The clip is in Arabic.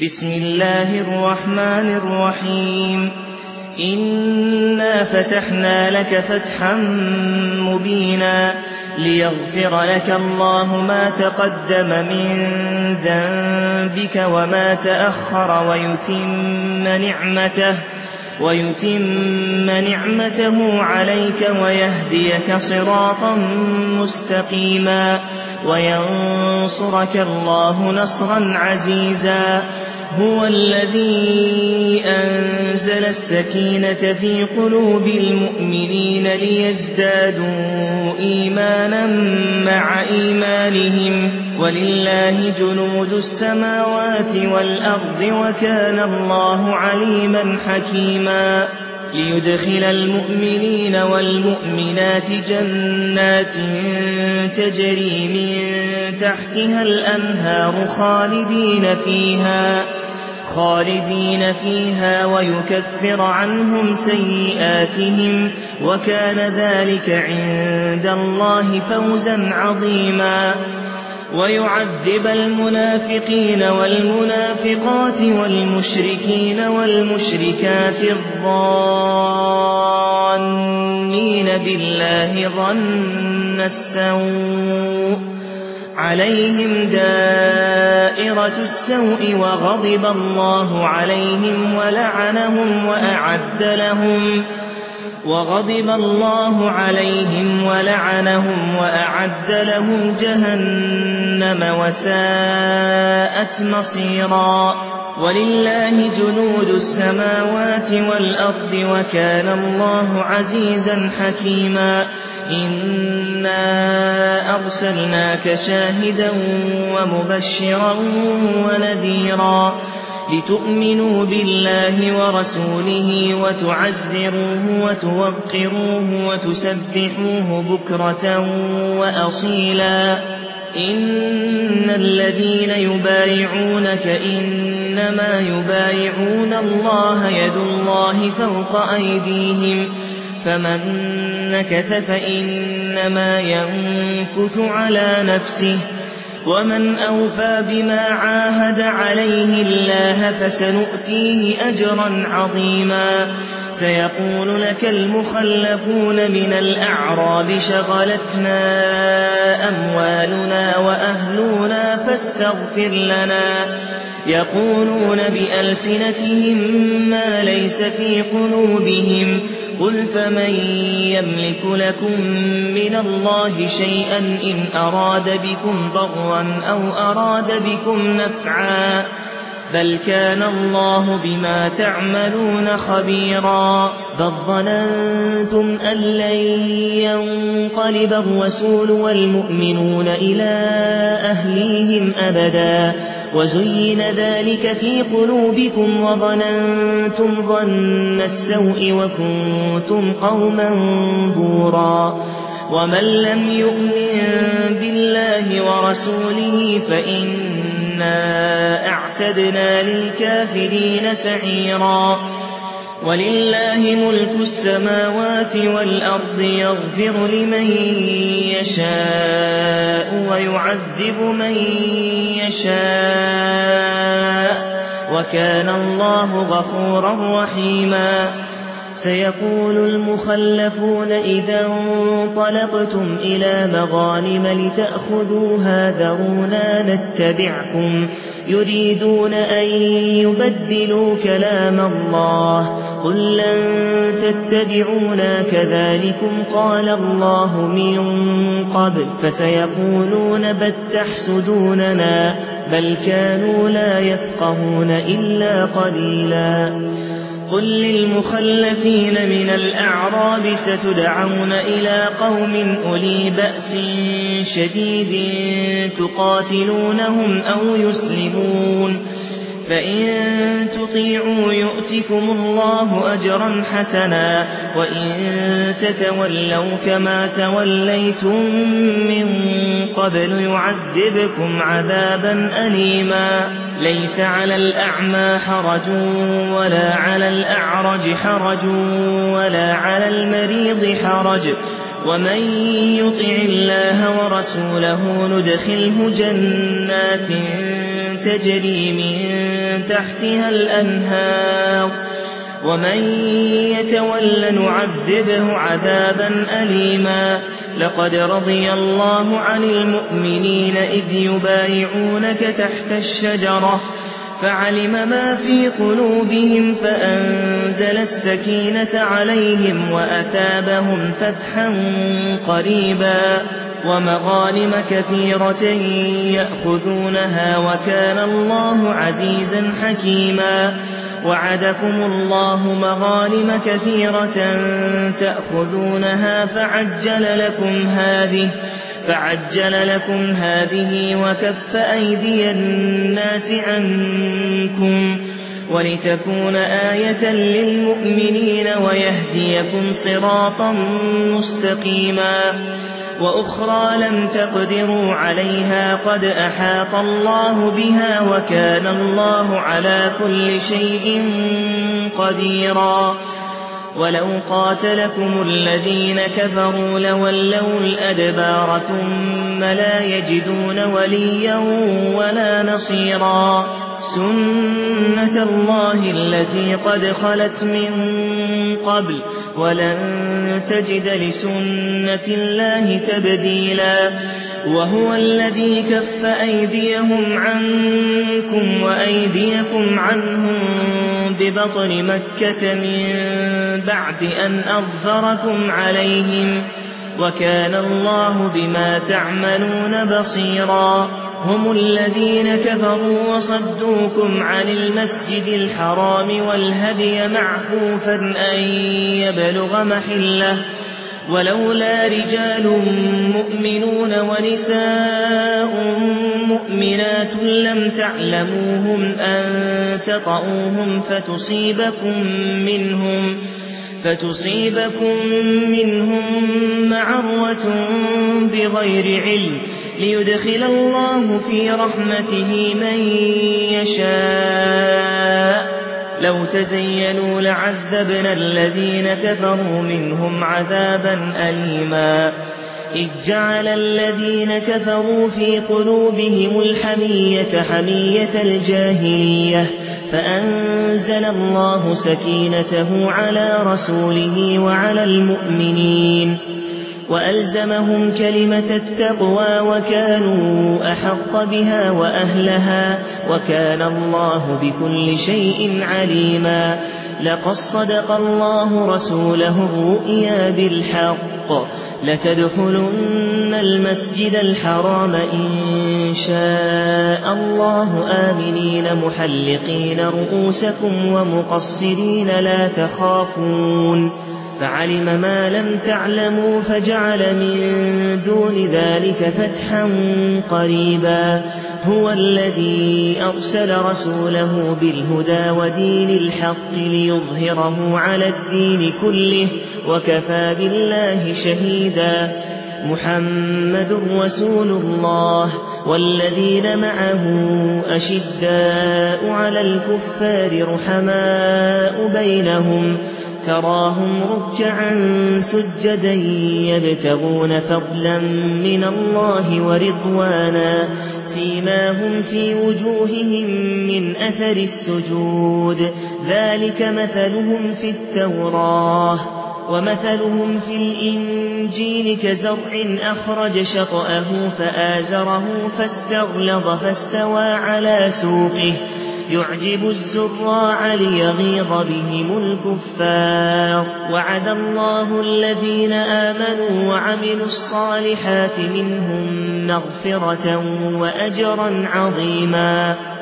بسم الله الرحمن الرحيم إنا فتحنا لك فتحا مبينا ليغفر لك الله ما تقدم من ذنبك وما تأخر ويتم نعمته عليك ويهديك صراطا مستقيما وينصرك الله نصرا عزيزا هو الذي أنزل السكينة في قلوب المؤمنين ليزدادوا إيمانا مع إيمانهم ولله جنود السماوات والأرض وكان الله عليما حكيما ليدخل المؤمنين والمؤمنات جنات تجري من تحتها الأنهار خالدين فيها ويكفر عنهم سيئاتهم وكان ذلك عند الله فوزا عظيما ويعذب المنافقين والمنافقات والمشركين والمشركات الظانين بالله ظن السوء عليهم دائرة السوء وغضب الله عليهم ولعنهم وأعد لهم جهنم وساءت مصيرا ولله جنود السماوات والأرض وكان الله عزيزا حكيما إنا أرسلناك شاهدا ومبشرا ونذيرا لتؤمنوا بالله ورسوله وتعزروه وتوقروه وتسبحوه بكرة وأصيلا إن الذين يبايعونك إنما يبايعون الله يد الله فوق أيديهم فمن نكث فإنما ينكث على نفسه ومن أوفى بما عاهد عليه الله فسنؤتيه أجرا عظيما سيقول لك المخلفون من الأعراب شغلتنا أموالنا وأهلنا فاستغفر لنا يقولون بألسنتهم ما ليس في قلوبهم قل فمن يملك لكم من الله شيئا إن أراد بكم ضرا أو أراد بكم نفعا بل كان الله بما تعملون خبيرا بل ظننتم أن لن ينقلب الرسول والمؤمنون إلى أهليهم أبدا وزين ذلك في قلوبكم وظننتم ظن السوء وكنتم قوما بورا ومن لم يؤمن بالله ورسوله فإنا أعتدنا للكافرين سعيرا ولله ملك السماوات والأرض يغفر لمن يشاء ويعذب من يشاء وكان الله غفورا رحيما سيقول المخلفون إذا انطلقتم إلى مغانم لتأخذوها ذرونا نتبعكم يريدون أن يبدلوا كلام الله قل لن تتبعونا كذلكم قال الله من قبل فسيقولون بل تحسدوننا بل كانوا لا يفقهون إلا قليلا قل للمخلفين من الأعراب ستدعون إلى قوم أولي بأس شديد تقاتلونهم أو يسلمون فإن تطيعوا يؤتكم الله أجرا حسنا وإن تتولوا كما توليتم من قبل يعذبكم عذابا أليما ليس على الأعمى حرج ولا على الأعرج حرج ولا على المريض حرج ومن يطع الله ورسوله ندخله جنات تجري من تحتها الأنهار ومن يتول نعذبه عذابا أليما لقد رضي الله عن المؤمنين إذ يبايعونك تحت الشجرة فعلم ما في قلوبهم فأنزل السكينة عليهم وأثابهم فتحا قريبا ومغانم كثيرة يأخذونها وكان الله عزيزا حكيما وعدكم الله مغانم كثيرة تأخذونها فعجل لكم هذه وكف أيدي الناس عنكم ولتكون آية للمؤمنين ويهديكم صراطا مستقيما وأخرى لم تقدروا عليها قد أحاط الله بها وكان الله على كل شيء قديرا ولو قاتلكم الذين كفروا لولوا الأدبار ثم لا يجدون وليا ولا نصيرا سنة الله التي قد خلت من قبل ولن تجد لسنة الله تبديلا وهو الذي كف أيديهم عنكم وأيديكم عنهم ببطن مكة من بعد أن أظفركم عليهم وكان الله بما تعملون بصيرا هم الذين كفروا وصدوكم عن المسجد الحرام والهدي معكوفا أن يبلغ محله ولولا رجال مؤمنون ونساء مؤمنات لم تعلموهم أن تطؤوهم فتصيبكم منهم معرة بغير علم ليدخل الله في رحمته من يشاء لو تزينوا لعذبنا الذين كفروا منهم عذابا أليما إذ جعل الذين كفروا في قلوبهم الحمية حمية الجاهلية فأنزل الله سكينته على رسوله وعلى المؤمنين وألزمهم كلمة التقوى وكانوا أحق بها وأهلها وكان الله بكل شيء عليما لقد صدق الله رسوله الرؤيا بالحق لتدخلن المسجد الحرام إن شاء الله آمنين محلقين رؤوسكم ومقصرين لا تخافون فعلم ما لم تعلموا فجعل من دون ذلك فتحا قريبا هو الذي أرسل رسوله بالهدى ودين الحق ليظهره على الدين كله وكفى بالله شهيدا محمد رسول الله والذين معه أشداء على الكفار رحماء بينهم تراهم ركعا سجدا يبتغون فضلا من الله ورضوانا فيما هم في وجوههم من أثر السجود ذلك مثلهم في التوراة ومثلهم في الإنجيل كزرع أخرج شطأه فآزره فاستغلظ فاستوى على سوقه يعجب الزراع ليغيظ بهم الكفار وعد الله الذين آمنوا وعملوا الصالحات منهم مغفرة وأجرا عظيما